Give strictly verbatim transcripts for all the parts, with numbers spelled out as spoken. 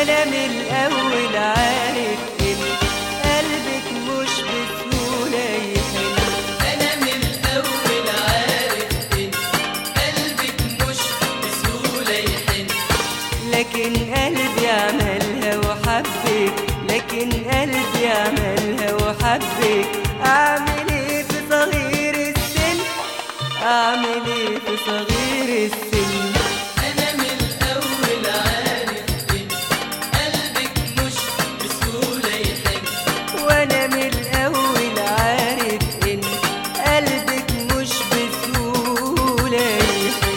انا من الاول عارف ان قلبك مش بسهولة يحن. انا من الاول عارف ان قلبك مش بسهولة يحن. لكن قلبي عملها وحبك، لكن قلبي عملها وحبك. اعمل ايه في صغير السن، اعمل ايه في صغير السن. انا من الاول عارف ان قلبك مش بسهولة يحن. وانا من الاول عارف ان قلبك مش بسهولة يحن.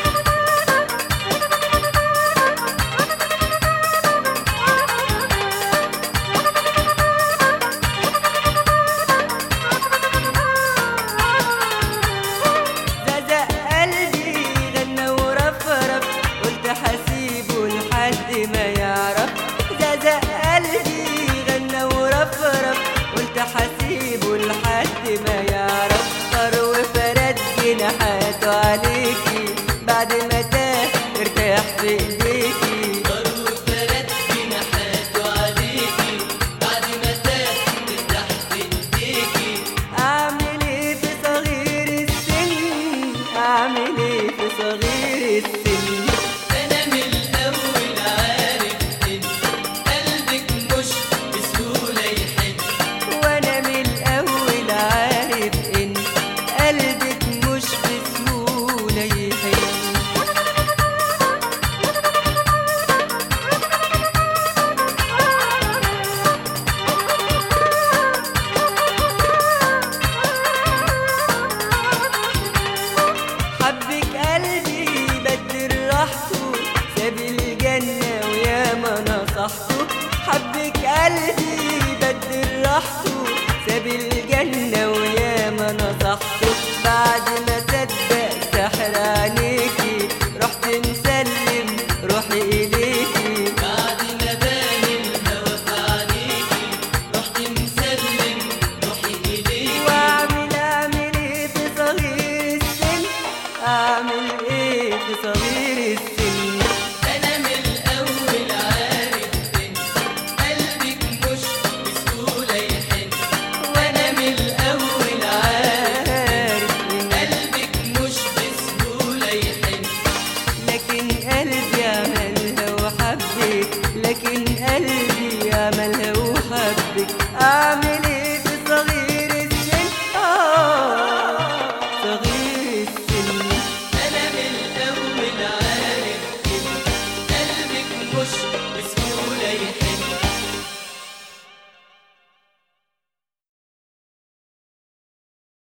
زقزق قلبي غنى ورفرف، قلت حسيبه لحد ما يعرف. زقزق قلبي غنى ورفرف، قلت حسيبه لحد ما يعرف. طار وفرد جناحاته عليكي، بعد ما تاه ارتاح في ايديكي. طار وفرد جناحاته عليكي، بعد ما تاه ارتاح في ايديكي. اعمل ايه في صغير السن، اعمل ايه في صغير السن. انا من الاول عارف ان قلبك مش بسهولة يحن. وانا من الاول عارف ان قلبك مش بسهولة يحن. حبك قلبي بدل راحته، ساب الجنة وياما نصحته. حبك قلبي بدل راحته، ساب الجنة